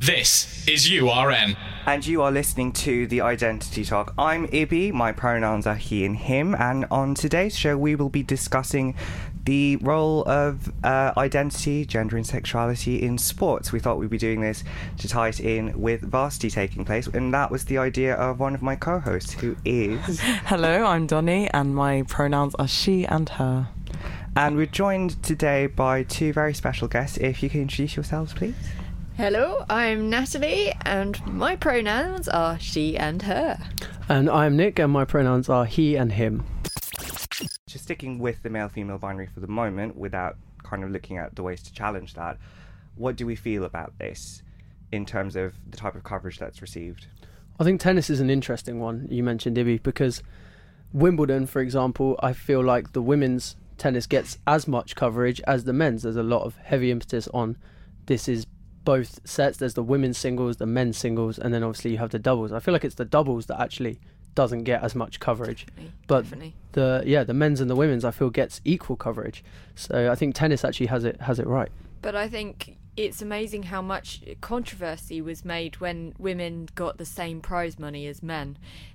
This is URN. And you are listening to The Identity Talk. I'm Ibby, my pronouns are he and him, and on today's show we will be discussing the role of identity, gender and sexuality in sports. We thought we'd be doing this to tie it in with Varsity taking place, and that was the idea of one of my co-hosts, who is... Hello, I'm Donnie, and my pronouns are she and her. And we're joined today by two very special guests. If you can introduce yourselves, please. Hello, I'm Natalie, and my pronouns are she and her. And I'm Nick, and my pronouns are he and him. Just sticking with the male-female binary for the moment, without kind of looking at the ways to challenge that, what do we feel about this in terms of the type of coverage that's received? I think tennis is an interesting one, you mentioned, Ibby, because Wimbledon, for example, I feel like the women's tennis gets as much coverage as the men's. There's a lot of heavy emphasis on this is both sets. There's the women's singles, the men's singles, and then obviously you have the doubles. I feel like it's the doubles that actually doesn't get as much coverage. Definitely. The men's and the women's I feel gets equal coverage. So I think tennis actually has it right. But I think it's amazing how much controversy was made when women got the same prize money as men.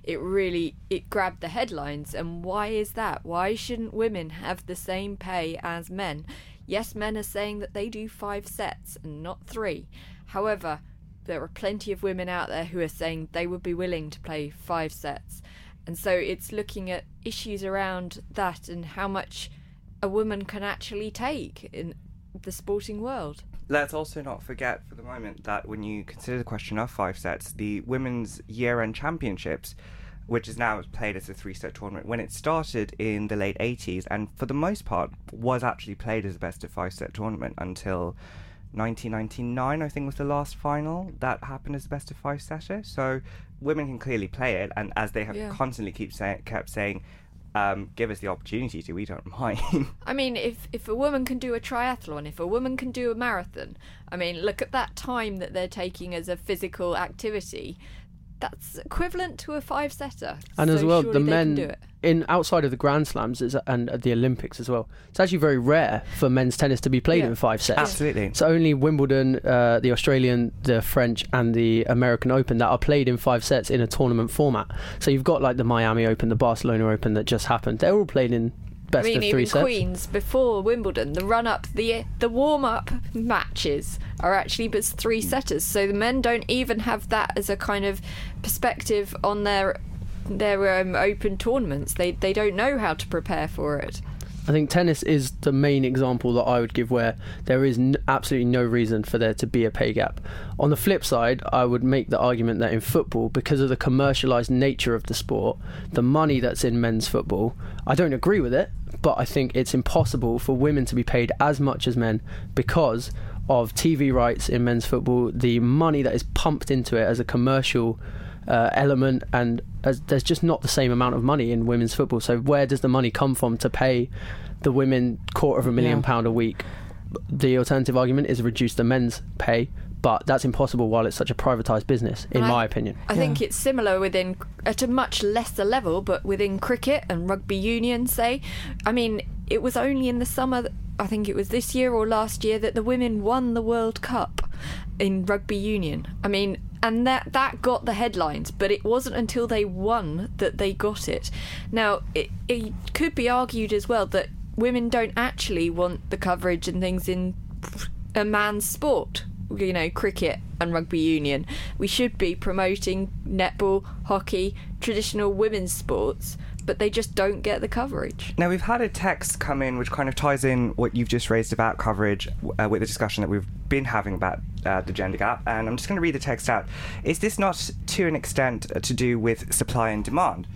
It grabbed the headlines. And why is that? Why shouldn't women have the same pay as men? Yes, men are saying that they do 5 sets and not 3. However, there are plenty of women out there who are saying they would be willing to play 5 sets. And so it's looking at issues around that and how much a woman can actually take in the sporting world. Let's also not forget for the moment that when you consider the question of 5 sets, the Women's Year-End Championships, which is now played as a 3-set tournament, when it started in the late 80s, and for the most part was actually played as a best of 5-set tournament until 1999, I think was the last final that happened as a best of 5-setter. So women can clearly play it, and as they have constantly kept saying, give us the opportunity to, we don't mind. I mean, if a woman can do a triathlon, if a woman can do a marathon, I mean, look at that time that they're taking as a physical activity. That's equivalent to a 5-setter. And so as well, surely the they can men do it. in outside of the Grand Slams and at the Olympics as well. It's actually very rare for men's tennis to be played in 5 sets. Absolutely. It's only Wimbledon, the Australian, the French, and the American Open that are played in 5 sets in a tournament format. So you've got like the Miami Open, the Barcelona Open that just happened. They're all played in best of 3 even sets. Queens before Wimbledon, the run-up, the warm-up matches are actually but 3-setters. So the men don't even have that as a kind of perspective on their open tournaments. They don't know how to prepare for it. I think tennis is the main example that I would give where there is absolutely no reason for there to be a pay gap. On the flip side, I would make the argument that in football, because of the commercialised nature of the sport, the money that's in men's football, I don't agree with it, but I think it's impossible for women to be paid as much as men because of TV rights in men's football, the money that is pumped into it as a commercial element, and there's just not the same amount of money in women's football. So where does the money come from to pay the women £250,000 a week? The alternative argument is reduce the men's pay, but that's impossible while it's such a privatised business, in my opinion. I think it's similar at a much lesser level, but within cricket and rugby union, say. I mean, it was only in the summer, I think it was this year or last year, that the women won the World Cup in rugby union. I mean, and that got the headlines, but it wasn't until they won that they got it. Now, it could be argued as well that women don't actually want the coverage and things in a man's sport, you know, cricket and rugby union. We should be promoting netball, hockey, traditional women's sports, but they just don't get the coverage. Now, we've had a text come in which kind of ties in what you've just raised about coverage with the discussion that we've been having about the gender gap, and I'm just going to read the text out. Is this not to an extent to do with supply and demand?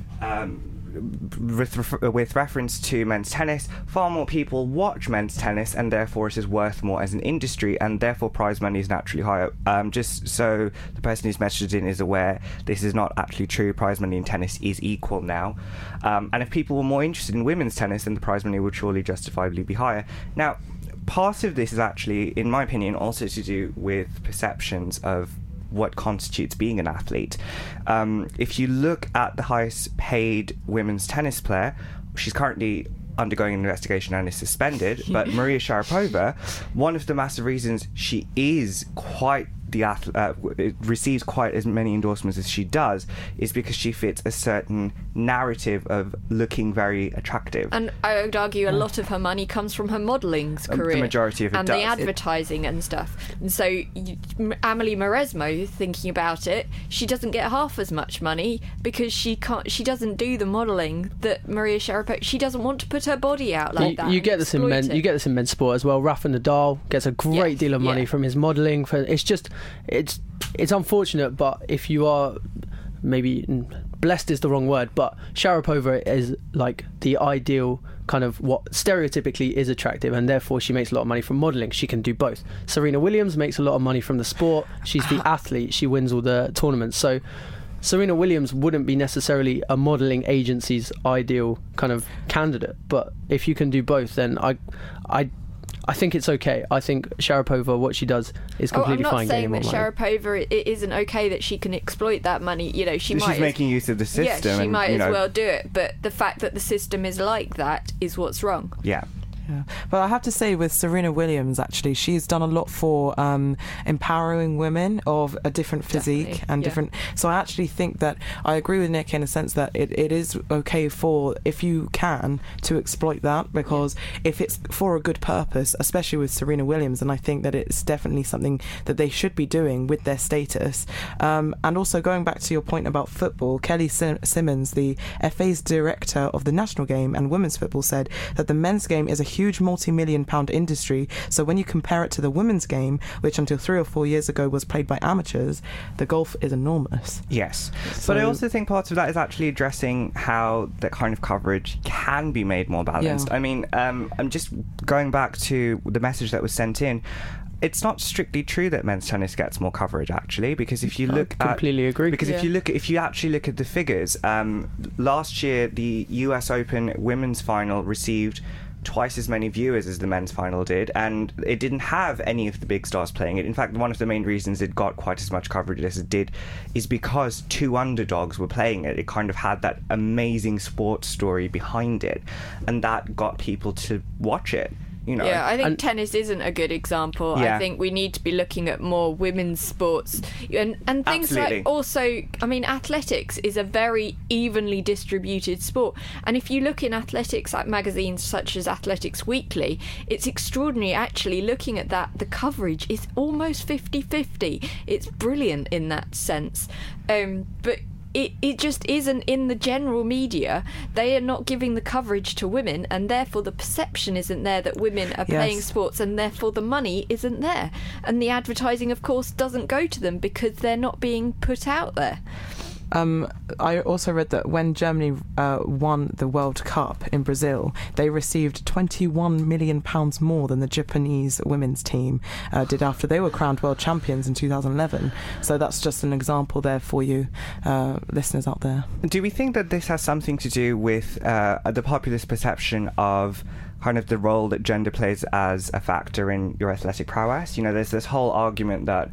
With reference to men's tennis, far more people watch men's tennis, and therefore it is worth more as an industry, and therefore prize money is naturally higher. Just so the person who's messaged in is aware, this is not actually true. Prize money in tennis is equal now, and if people were more interested in women's tennis, then the prize money would surely justifiably be higher. Now, part of this is actually, in my opinion, also to do with perceptions of what constitutes being an athlete. If you look at the highest paid women's tennis player, she's currently undergoing an investigation and is suspended, but Maria Sharapova, one of the massive reasons she is quite receives quite as many endorsements as she does is because she fits a certain narrative of looking very attractive. And I would argue a lot of her money comes from her modelling's career. The majority of it and does. the advertising and stuff. And so Amelie Mauresmo, thinking about it, she doesn't get half as much money because she doesn't do the modelling that Maria Sharapova. She doesn't want to put her body out like that. You get this in men's sport as well. Rafa Nadal gets a great deal of money from his modelling. It's unfortunate, but if you are maybe blessed is the wrong word, but Sharapova is like the ideal kind of what stereotypically is attractive, and therefore she makes a lot of money from modelling. She can do both. Serena Williams makes a lot of money from the sport. She's the athlete. She wins all the tournaments. So Serena Williams wouldn't be necessarily a modelling agency's ideal kind of candidate, but if you can do both, then I think it's okay. I think Sharapova, what she does is completely fine. I'm not saying that Sharapova, it isn't okay that she can exploit that money. You know, she's making use of the system. Yeah, she might as well do it. But the fact that the system is like that is what's wrong. Yeah. Yeah. But I have to say, with Serena Williams, actually, she's done a lot for empowering women of a different physique and different. So I actually think that I agree with Nick in a sense that it is okay for, if you can, to exploit that, because if it's for a good purpose, especially with Serena Williams, and I think that it's definitely something that they should be doing with their status. And also going back to your point about football, Kelly Simmons, the FA's director of the national game and women's football, said that the men's game is a huge multi-million pound industry, so when you compare it to the women's game, which until 3 or 4 years ago was played by amateurs, the gulf is enormous. Yes, but I also think part of that is actually addressing how that kind of coverage can be made more balanced. I mean, I'm just going back to the message that was sent in. It's not strictly true that men's tennis gets more coverage, actually, because if you look completely agree. Because if you actually look at the figures, last year the US Open women's final received twice as many viewers as the men's final did, and it didn't have any of the big stars playing it. In fact, one of the main reasons it got quite as much coverage as it did is because two underdogs were playing it. It kind of had that amazing sports story behind it, and that got people to watch it. You know. Yeah, I think tennis isn't a good example. I think we need to be looking at more women's sports and things like also, I mean, athletics is a very evenly distributed sport. And if you look in athletics at magazines such as Athletics Weekly, it's extraordinary actually looking at that. The coverage is almost 50-50. It's brilliant in that sense. But it just isn't in the general media. They are not giving the coverage to women, and therefore the perception isn't there that women are playing sports, and therefore the money isn't there. And the advertising, of course, doesn't go to them because they're not being put out there. I also read that when Germany won the World Cup in Brazil, they received £21 million more than the Japanese women's team did after they were crowned world champions in 2011. So that's just an example there for you listeners out there. Do we think that this has something to do with the populist perception of kind of the role that gender plays as a factor in your athletic prowess? You know, there's this whole argument that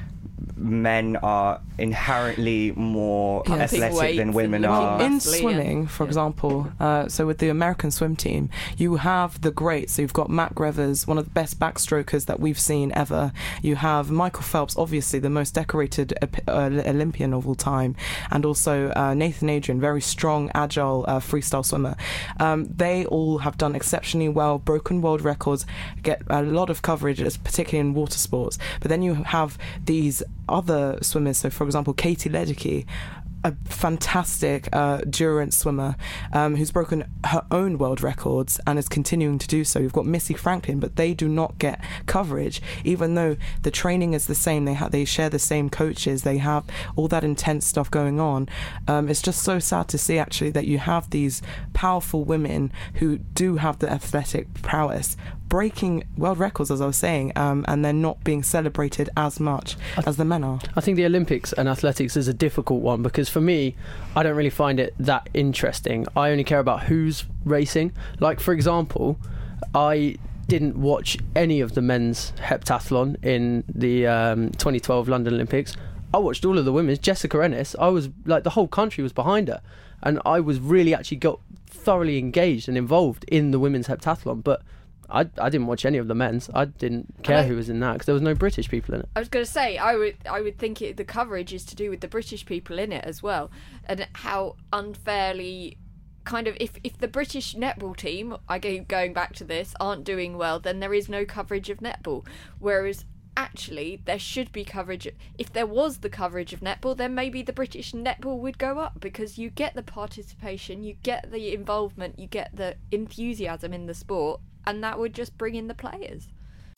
men are inherently more athletic than women are. In swimming, for example, so with the American swim team, you have the greats. So you've got Matt Grevers, one of the best backstrokers that we've seen ever. You have Michael Phelps, obviously the most decorated Olympian of all time, and also Nathan Adrian, very strong, agile freestyle swimmer. They all have done exceptionally well, broken world records, get a lot of coverage, particularly in water sports. But then you have these other swimmers, so for example Katie Ledecky, a fantastic endurance swimmer who's broken her own world records and is continuing to do so. You've got Missy Franklin, but they do not get coverage, even though the training is the same. They share the same coaches. They have all that intense stuff going on. It's just so sad to see, actually, that you have these powerful women who do have the athletic prowess breaking world records, as I was saying, and they're not being celebrated as much as the men are. I think the Olympics and athletics is a difficult one because for me, I don't really find it that interesting. I only care about who's racing. Like, for example, I didn't watch any of the men's heptathlon in the 2012 London Olympics. I watched all of the women's. Jessica Ennis, I was like, the whole country was behind her, and I was really actually got thoroughly engaged and involved in the women's heptathlon. But I didn't watch any of the men's. I didn't care who was in that because there was no British people in it. I was going to say, I would think the coverage is to do with the British people in it as well, and how unfairly, kind of, if the British netball team, I keep going back to this, aren't doing well, then there is no coverage of netball. Whereas actually there should be coverage. If there was the coverage of netball, then maybe the British netball would go up, because you get the participation, you get the involvement, you get the enthusiasm in the sport, and that would just bring in the players.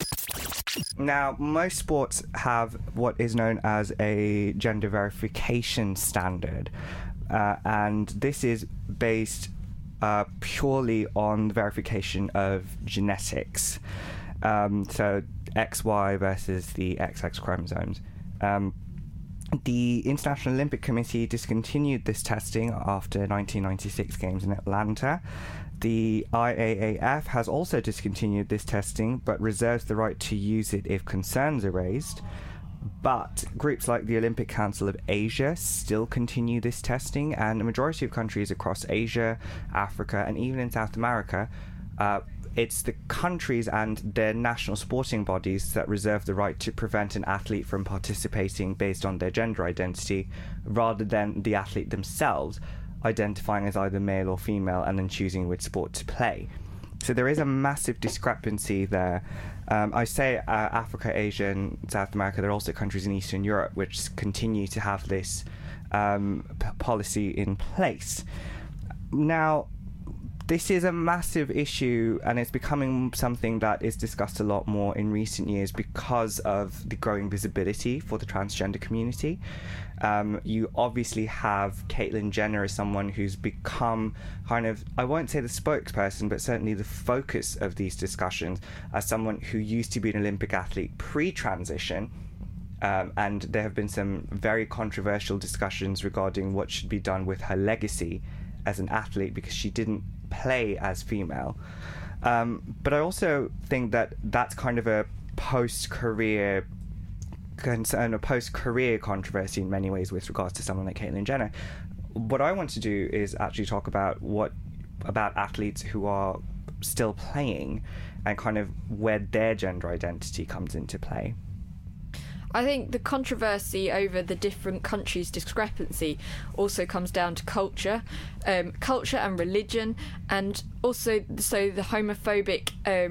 Now, most sports have what is known as a gender verification standard, and this is based purely on the verification of genetics. So XY versus the XX chromosomes. The International Olympic Committee discontinued this testing after 1996 games in Atlanta. The IAAF has also discontinued this testing, but reserves the right to use it if concerns are raised. But groups like the Olympic Council of Asia still continue this testing, and a majority of countries across Asia, Africa, and even in South America, it's the countries and their national sporting bodies that reserve the right to prevent an athlete from participating based on their gender identity, rather than the athlete themselves identifying as either male or female and then choosing which sport to play. So there is a massive discrepancy there. I say Africa, Asia, and South America. There are also countries in Eastern Europe which continue to have this policy in place. Now, this is a massive issue, and it's becoming something that is discussed a lot more in recent years because of the growing visibility for the transgender community. You obviously have Caitlyn Jenner as someone who's become kind of, I won't say the spokesperson, but certainly the focus of these discussions, as someone who used to be an Olympic athlete pre-transition. And there have been some very controversial discussions regarding what should be done with her legacy as an athlete, because she didn't play as female. But I also think that that's kind of a post-career concern, a post-career controversy in many ways with regards to someone like Caitlyn Jenner. What I want to do is actually talk about athletes who are still playing and kind of where their gender identity comes into play. I think the controversy over the different countries' discrepancy also comes down to culture and religion, and also the homophobic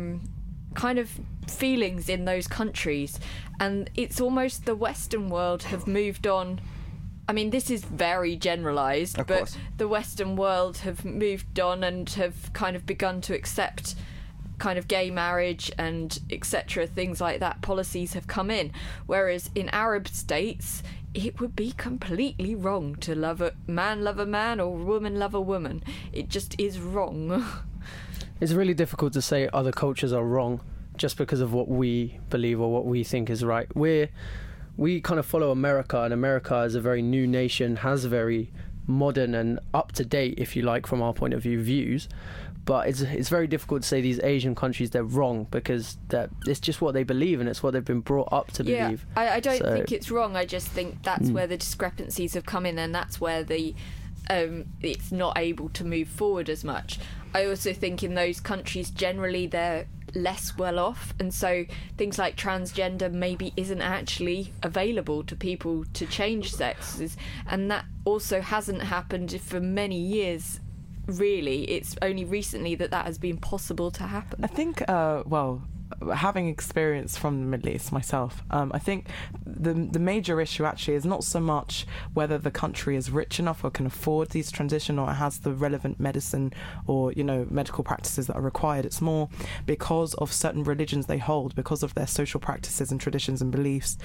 kind of feelings in those countries. And it's almost the Western world have moved on. I mean, this is very generalised, but the Western world have moved on and have kind of begun to accept kind of gay marriage and etc., things like that. Policies have come in, whereas in Arab states it would be completely wrong to love a man or a woman love a woman. It just is wrong. It's really difficult to say other cultures are wrong just because of what we believe or what we think is right. We kind of follow America, and America is a very new nation, has very modern and up-to-date, if you like, from our point of view, views. But it's very difficult to say these Asian countries, they're wrong, because it's just what they believe, and it's what they've been brought up to believe. I don't think it's wrong. I just think that's where the discrepancies have come in, and that's where it's not able to move forward as much. I also think in those countries, generally, they're less well off, and so things like transgender maybe isn't actually available to people to change sexes, and that also hasn't happened for many years. Really, it's only recently that has been possible to happen. I think, having experience from the Middle East myself, I think the major issue actually is not so much whether the country is rich enough or can afford these transition or has the relevant medicine or, medical practices that are required. It's more because of certain religions they hold, because of their social practices and traditions and beliefs,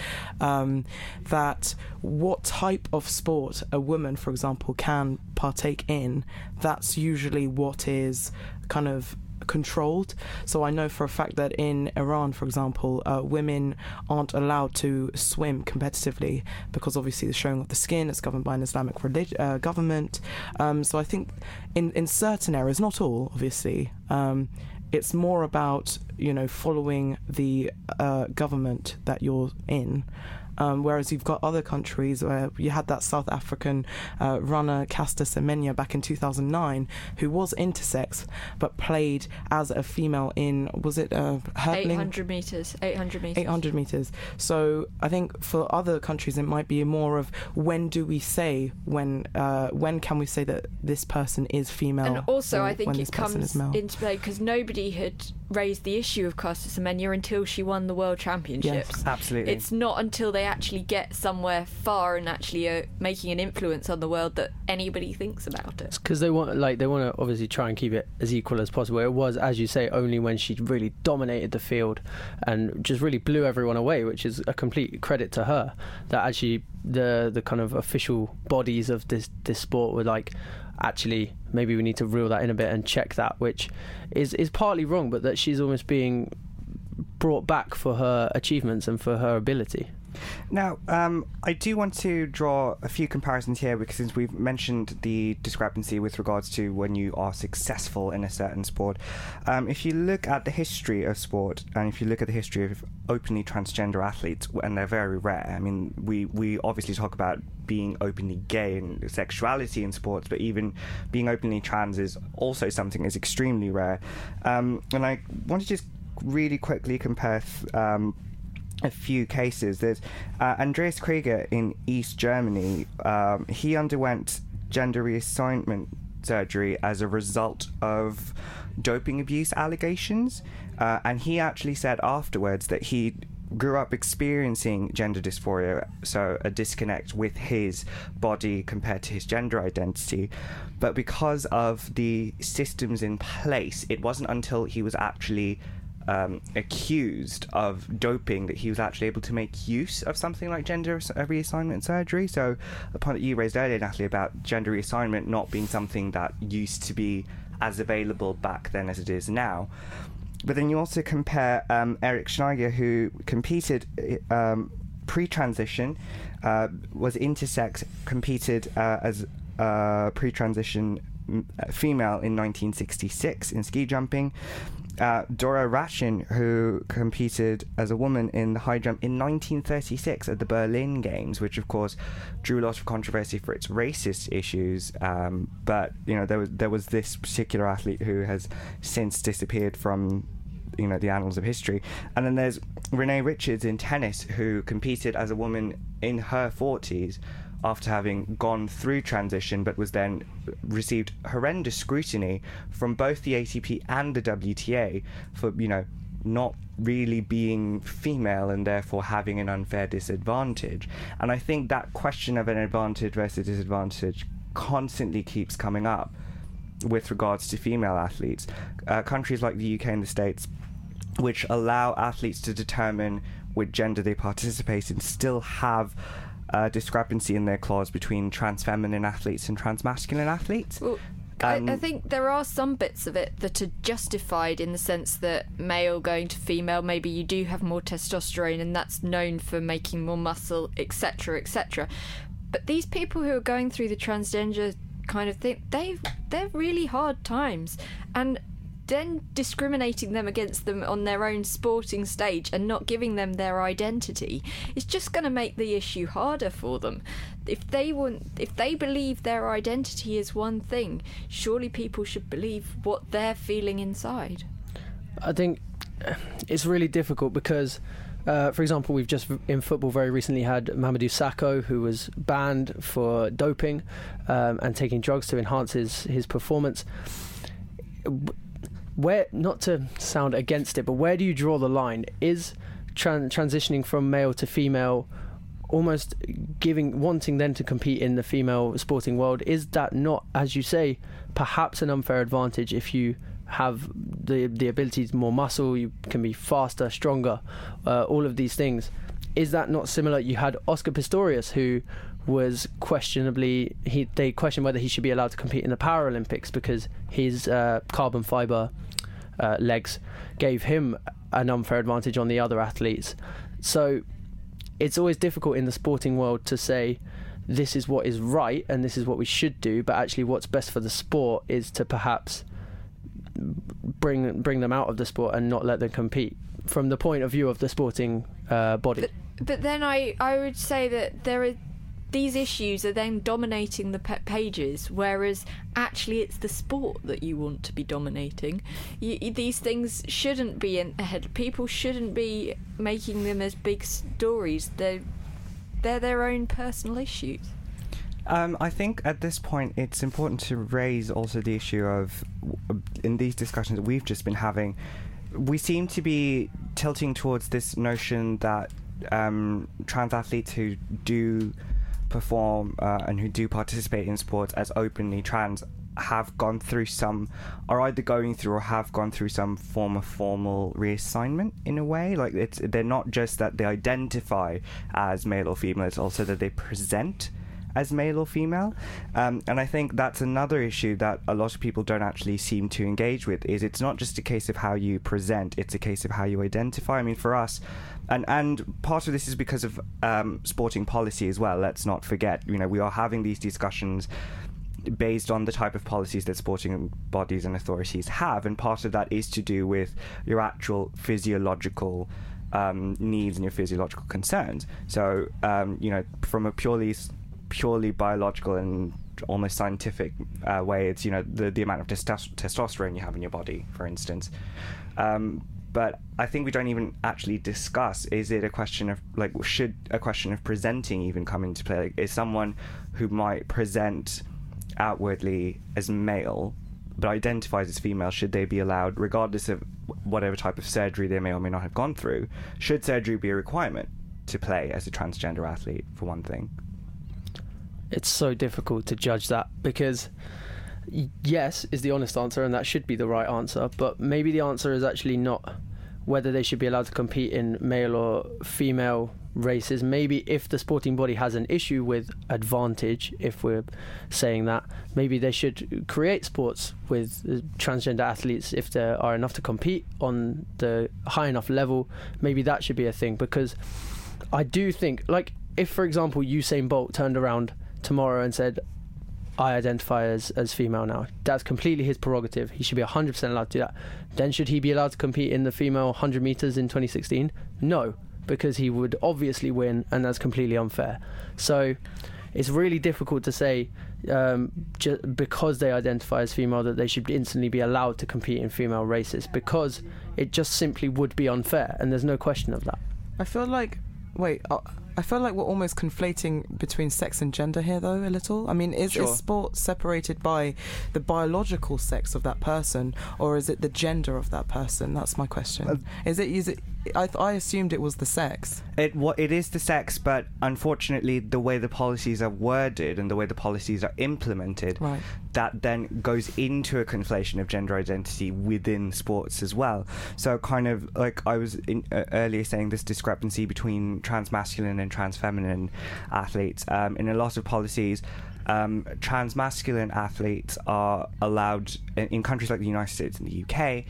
that what type of sport a woman, for example, can partake in, that's usually what is kind of controlled. So I know for a fact that in Iran, for example, women aren't allowed to swim competitively because obviously the showing of the skin is governed by an Islamic government. So I think in certain areas, not all, obviously, it's more about following the government that you're in. Whereas you've got other countries where you had that South African runner Caster Semenya back in 2009, who was intersex but played as a female in, was it hurdling? 800 metres. 800 metres. So I think for other countries it might be more of when do we say, when can we say that this person is female? And also I think it comes into play because nobody had raised the issue of Caster Semenya until she won the World Championships. Yes, absolutely. It's not until they actually get somewhere far and actually are making an influence on the world that anybody thinks about it. Because they want to obviously try and keep it as equal as possible. It was, as you say, only when she really dominated the field and just really blew everyone away, which is a complete credit to her, that actually the kind of official bodies of this sport were like, actually maybe we need to reel that in a bit and check that, which is partly wrong, but that she's almost being brought back for her achievements and for her ability. Now, I do want to draw a few comparisons here, because since we've mentioned the discrepancy with regards to when you are successful in a certain sport, if you look at the history of sport, and if you look at the history of openly transgender athletes, and they're very rare. I mean, we obviously talk about being openly gay and sexuality in sports, but even being openly trans is also something that's extremely rare. And I want to just really quickly compare a few cases. There's Andreas Krieger in East Germany. He underwent gender reassignment surgery as a result of doping abuse allegations, and he actually said afterwards that he grew up experiencing gender dysphoria, so a disconnect with his body compared to his gender identity, but because of the systems in place, it wasn't until he was actually accused of doping that he was actually able to make use of something like gender reassignment surgery. So a point that you raised earlier, Natalie, about gender reassignment not being something that used to be as available back then as it is now. But then you also compare Eric Schneider, who competed pre-transition, was intersex, competed as pre-transition female in 1966 in ski jumping. Dora Ratchin, who competed as a woman in the high jump in 1936 at the Berlin Games, which of course drew a lot of controversy for its racist issues. But you know, there was this particular athlete who has since disappeared from the annals of history. And then there's Renee Richards in tennis, who competed as a woman in her 40s after having gone through transition, but was then received horrendous scrutiny from both the ATP and the WTA for, not really being female and therefore having an unfair disadvantage. And I think that question of an advantage versus disadvantage constantly keeps coming up with regards to female athletes. Countries like the UK and the States, which allow athletes to determine which gender they participate in, still have discrepancy in their clause between trans-feminine athletes and trans-masculine athletes. Well, I think there are some bits of it that are justified in the sense that male going to female, maybe you do have more testosterone and that's known for making more muscle, etc., etc. But these people who are going through the transgender kind of thing, they're really hard times, and then discriminating them against them on their own sporting stage and not giving them their identity is just going to make the issue harder for them. If they believe their identity is one thing, surely people should believe what they're feeling inside. I think it's really difficult because for example, we've just in football very recently had Mamadou Sakho, who was banned for doping and taking drugs to enhance his performance. Where, not to sound against it, but where do you draw the line? Is transitioning from male to female almost wanting them to compete in the female sporting world, is that not, as you say, perhaps an unfair advantage if you have the ability to more muscle, you can be faster, stronger, all of these things? Is that not similar? You had Oscar Pistorius, who was they questioned whether he should be allowed to compete in the Paralympics because his carbon fibre legs gave him an unfair advantage on the other athletes. So it's always difficult in the sporting world to say this is what is right and this is what we should do, but actually what's best for the sport is to perhaps bring them out of the sport and not let them compete from the point of view of the sporting body. But then I would say that these issues are then dominating the pages, whereas actually it's the sport that you want to be dominating. These things shouldn't be in ahead. People shouldn't be making them as big stories. They're their own personal issues. I think at this point it's important to raise also the issue of, in these discussions that we've just been having, we seem to be tilting towards this notion that trans athletes who do perform and who do participate in sports as openly trans have gone through are either going through or have gone through some form of formal reassignment in a way. Like, they're not just that they identify as male or female, it's also that they present as male or female, and I think that's another issue that a lot of people don't actually seem to engage with. Is it's not just a case of how you present, it's a case of how you identify. I mean, for us, and part of this is because of sporting policy as well. Let's not forget, we are having these discussions based on the type of policies that sporting bodies and authorities have, and part of that is to do with your actual physiological needs and your physiological concerns. So from a purely biological and almost scientific way, it's the amount of testosterone you have in your body, for instance. But I think we don't even actually discuss, is it a question of, should a question of presenting even come into play? Like, is someone who might present outwardly as male but identifies as female, should they be allowed, regardless of whatever type of surgery they may or may not have gone through, should surgery be a requirement to play as a transgender athlete, for one thing? It's so difficult to judge that, because yes is the honest answer, and that should be the right answer, but maybe the answer is actually not whether they should be allowed to compete in male or female races. Maybe if the sporting body has an issue with advantage, if we're saying that, maybe they should create sports with transgender athletes if there are enough to compete on the high enough level. Maybe that should be a thing, because I do think, if for example Usain Bolt turned around tomorrow and said, I identify as female now, that's completely his prerogative, he should be 100% allowed to do that. Then should he be allowed to compete in the female 100 metres in 2016? No, because he would obviously win, and that's completely unfair. So it's really difficult to say because they identify as female that they should instantly be allowed to compete in female races, because it just simply would be unfair, and there's no question of that. I feel like we're almost conflating between sex and gender here, though, a little. I mean, is sport separated by the biological sex of that person, or is it the gender of that person? That's my question. Is it? I assumed it was the sex. It is the sex, but unfortunately, the way the policies are worded and the way the policies are implemented, right, that then goes into a conflation of gender identity within sports as well. So kind of like I was earlier saying, this discrepancy between trans-masculine and trans-feminine athletes. In a lot of policies, trans-masculine athletes are allowed, in countries like the United States and the UK,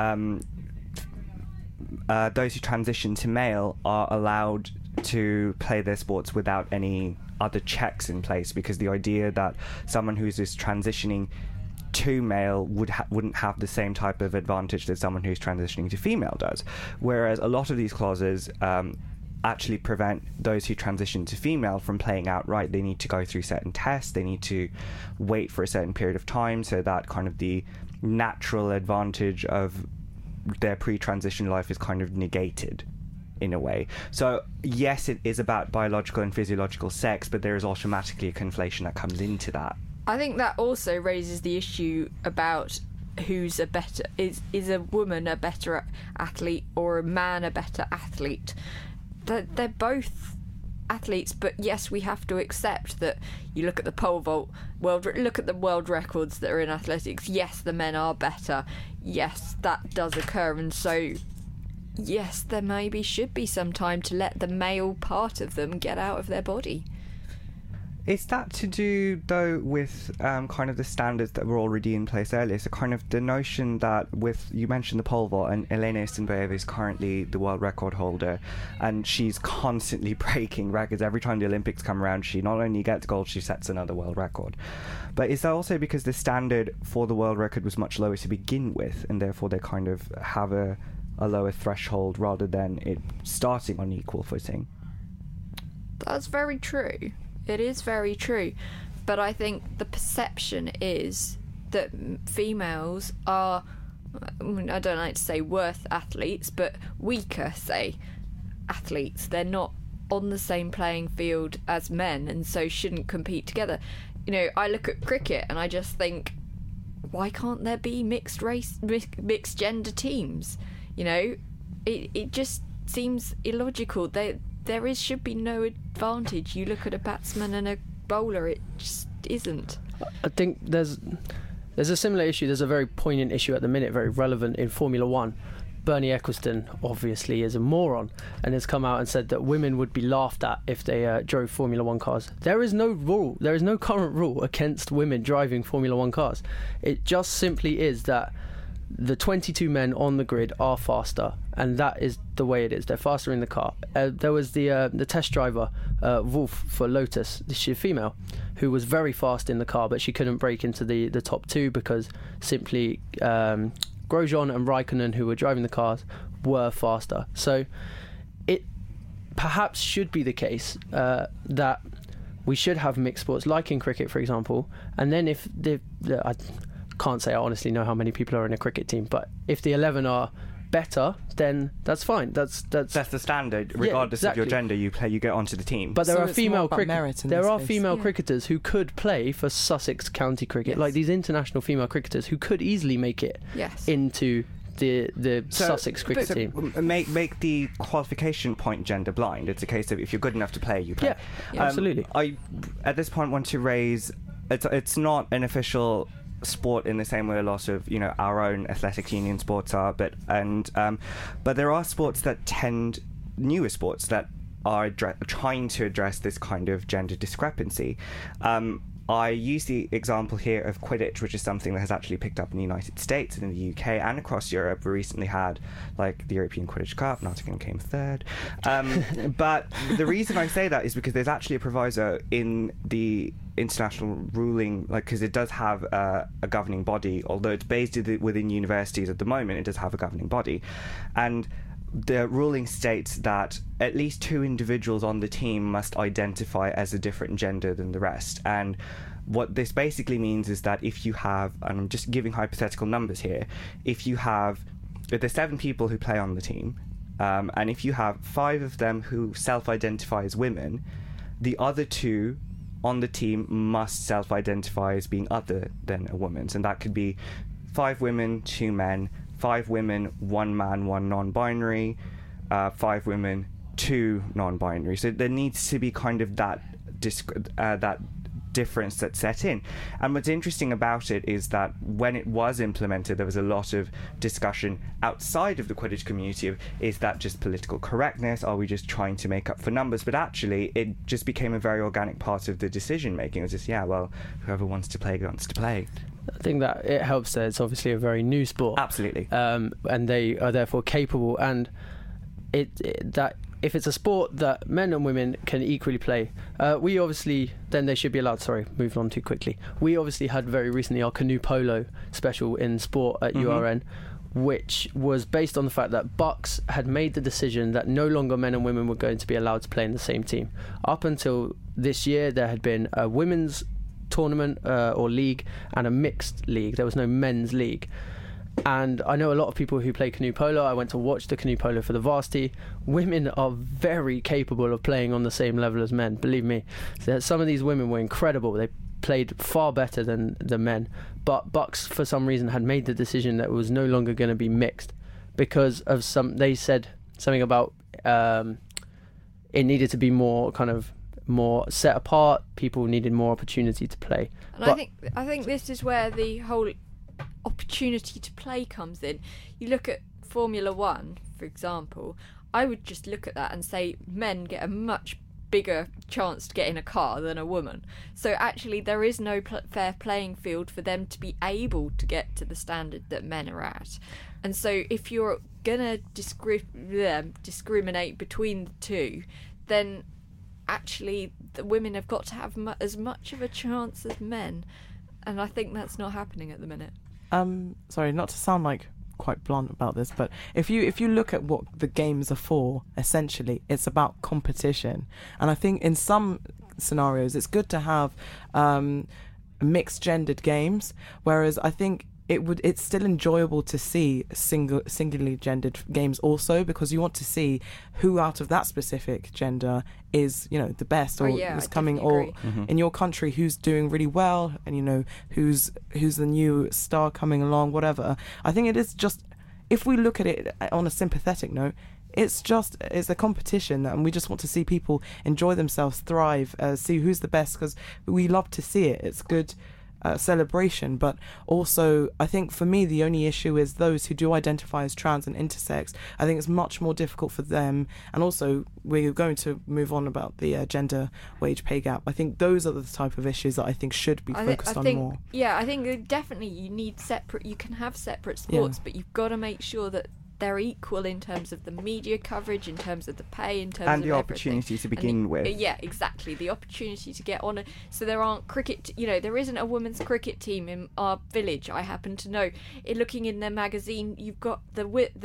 those who transition to male are allowed to play their sports without any other checks in place, because the idea that someone who's just transitioning to male wouldn't have the same type of advantage that someone who's transitioning to female does. Whereas a lot of these clauses actually prevent those who transition to female from playing outright. They need to go through certain tests, they need to wait for a certain period of time, so that kind of the natural advantage of their pre-transition life is kind of negated in a way. So yes, it is about biological and physiological sex, but there is automatically a conflation that comes into that. I think that also raises the issue about who's a better, is a woman a better athlete or a man a better athlete. They're both athletes, but yes, we have to accept that. You look at the pole vault look at the world records that are in athletics. Yes, the men are better. Yes, that does occur, and so yes, there maybe should be some time to let the male part of them get out of their body. Is that to do, though, with kind of the standards that were already in place earlier? So kind of the notion that you mentioned the pole vault, and Elena Istanbulova is currently the world record holder, and she's constantly breaking records. Every time the Olympics come around, she not only gets gold, she sets another world record. But is that also because the standard for the world record was much lower to begin with, and therefore they kind of have a lower threshold rather than it starting on equal footing? That's very true. It is very true. But I think the perception is that females are, I don't like to say worse athletes, but weaker, say, athletes. They're not on the same playing field as men and so shouldn't compete together. You know, I look at cricket and I just think, why can't there be mixed gender teams? You know, it just seems illogical. Should be no advantage. You look at a batsman and a bowler, it just isn't. I think there's a similar issue. There's a very poignant issue at the minute, very relevant in Formula One. Bernie Ecclestone obviously is a moron and has come out and said that women would be laughed at if they drove Formula One cars. There is no rule, there is no current rule against women driving Formula One cars. It just simply is that the 22 men on the grid are faster, and that is the way it is. They're faster in the car. There was the test driver, Wolf for Lotus, she's a female, who was very fast in the car, but she couldn't break into the top two because simply Grosjean and Raikkonen, who were driving the cars, were faster. So it perhaps should be the case that we should have mixed sports, like in cricket, for example, and then if I can't say I honestly know how many people are in a cricket team, but if the 11 are better, then that's fine. That's the standard. Regardless of your gender, you get onto the team. But there are female female cricketers who could play for Sussex County Cricket, like these international female cricketers who could easily make it into the Sussex cricket team. Make the qualification point gender blind. It's a case of if you're good enough to play, you play. Yeah, absolutely. I at this point want to raise it's not an official sport in the same way a lot of our own athletics union sports are, but there are sports that newer sports that are trying to address this kind of gender discrepancy. I use the example here of Quidditch, which is something that has actually picked up in the United States and in the UK and across Europe. We recently had the European Quidditch Cup. Nottingham came third. But the reason I say that is because there's actually a proviso in the international ruling, because it does have a governing body, although it's based within universities at the moment. It does have a governing body, and the ruling states that at least 2 individuals on the team must identify as a different gender than the rest. And what this basically means is that if you have, and I'm just giving hypothetical numbers here, if there's 7 people who play on the team, and if you have 5 of them who self-identify as women, the other 2 on the team must self-identify as being other than a woman. And that could be 5 women, 2 men, 5 women, 1 man, 1 non-binary, 5 women, 2 non-binary. So there needs to be kind of that difference that's set in. And what's interesting about it is that when it was implemented, there was a lot of discussion outside of the Quidditch community of, is that just political correctness? Are we just trying to make up for numbers? But actually, it just became a very organic part of the decision making. It was just, whoever wants to play wants to play. I think that it helps that it's obviously a very new sport. Absolutely. And they are therefore capable, and that if it's a sport that men and women can equally play, we obviously, then they should be allowed. Sorry, moving on too quickly. We obviously had very recently our canoe polo special in sport at URN, which was based on the fact that Bucks had made the decision that no longer men and women were going to be allowed to play in the same team. Up until this year, there had been a women's tournament or league and a mixed league. There was no men's league. And I know a lot of people who play canoe polo. I went to watch the canoe polo for the varsity. Women are very capable of playing on the same level as men, believe me. Some of these women were incredible. They played far better than the men. But Bucks, for some reason, had made the decision that it was no longer going to be mixed because of they said something about it needed to be more set apart. People needed more opportunity to play. And I think this is where the whole opportunity to play comes in. You look at Formula One, for example. I would just look at that and say men get a much bigger chance to get in a car than a woman. So actually there is no fair playing field for them to be able to get to the standard that men are at. And so if you're gonna discriminate between the two, then actually the women have got to have as much of a chance as men, and I think that's not happening at the minute. Sorry, not to sound like quite blunt about this, but if you look at what the games are for, essentially, it's about competition. And I think in some scenarios, it's good to have mixed gendered games, whereas I think it's still enjoyable to see singularly gendered games also, because you want to see who out of that specific gender is, the best, or is coming, or in your country who's doing really well, and who's the new star coming along, whatever. I think it is just, if we look at it on a sympathetic note, it's a competition, and we just want to see people enjoy themselves, thrive, see who's the best, because we love to see it. It's good celebration. But also, I think for me, the only issue is those who do identify as trans and intersex. I think it's much more difficult for them. And also, we're going to move on about the gender wage pay gap. I think those are the type of issues that I think should be focused on more. Yeah, I think definitely you need you can have separate sports, but you've got to make sure that they're equal in terms of the media coverage, in terms of the pay, in terms of the opportunity to begin with. Yeah, exactly. The opportunity to get on. So there aren't there isn't a women's cricket team in our village, I happen to know. Looking in their magazine, you've got the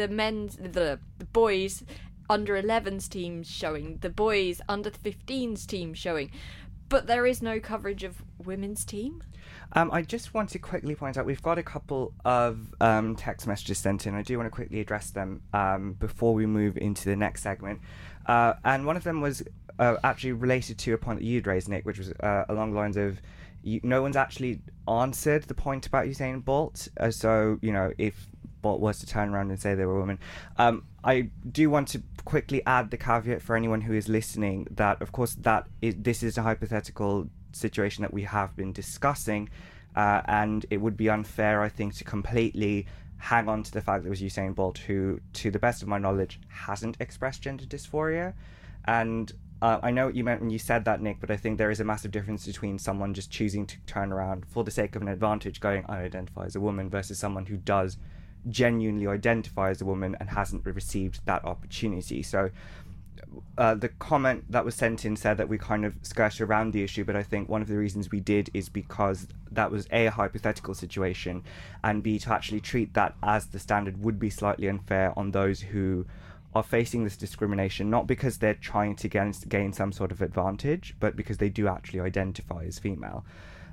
boys under 11s teams showing, the boys under 15s teams showing, but there is no coverage of women's team. I just want to quickly point out, we've got a couple of text messages sent in. I do want to quickly address them before we move into the next segment. And one of them was actually related to a point that you'd raised, Nick, which was along the lines of, no one's actually answered the point about Usain Bolt. So, if Bolt was to turn around and say they were a woman. I do want to quickly add the caveat for anyone who is listening that, of course, this is a hypothetical situation that we have been discussing, and it would be unfair, I think, to completely hang on to the fact that it was Usain Bolt who, to the best of my knowledge, hasn't expressed gender dysphoria. And I know what you meant when you said that, Nick, but I think there is a massive difference between someone just choosing to turn around for the sake of an advantage, going, I identify as a woman, versus someone who does genuinely identify as a woman and hasn't received that opportunity. So the comment that was sent in said that we kind of skirt around the issue, but I think one of the reasons we did is because that was a hypothetical situation, and B, to actually treat that as the standard would be slightly unfair on those who are facing this discrimination, not because they're trying to gain some sort of advantage, but because they do actually identify as female.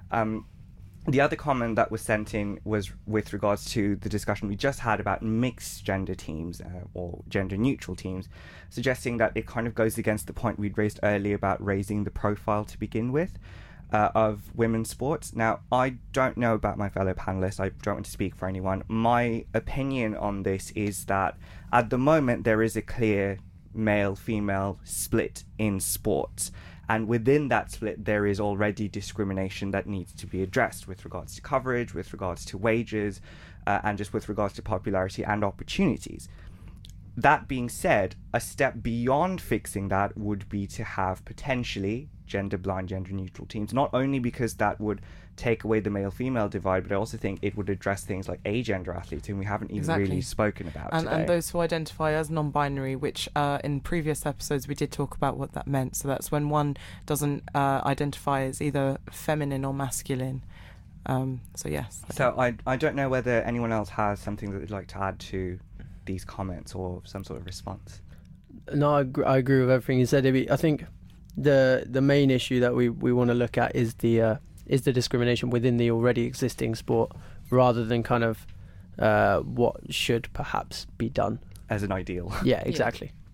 The other comment that was sent in was with regards to the discussion we just had about mixed gender teams or gender neutral teams, suggesting that it kind of goes against the point we'd raised earlier about raising the profile to begin with of women's sports. Now, I don't know about my fellow panelists. I don't want to speak for anyone. My opinion on this is that at the moment there is a clear male-female split in sports. And within that split, there is already discrimination that needs to be addressed with regards to coverage, with regards to wages, and just with regards to popularity and opportunities. That being said, a step beyond fixing that would be to have potentially gender-blind, gender-neutral teams, not only because that would take away the male-female divide, but I also think it would address things like agender athletes, whom we haven't even really spoken about today. And those who identify as non-binary, which in previous episodes we did talk about what that meant. So that's when one doesn't identify as either feminine or masculine. So yes. So I don't know whether anyone else has something that they'd like to add to these comments or some sort of response. No, I agree with everything you said, Ibby. I think the main issue that we want to look at is the discrimination within the already existing sport, rather than kind of what should perhaps be done as an ideal. Yeah, exactly.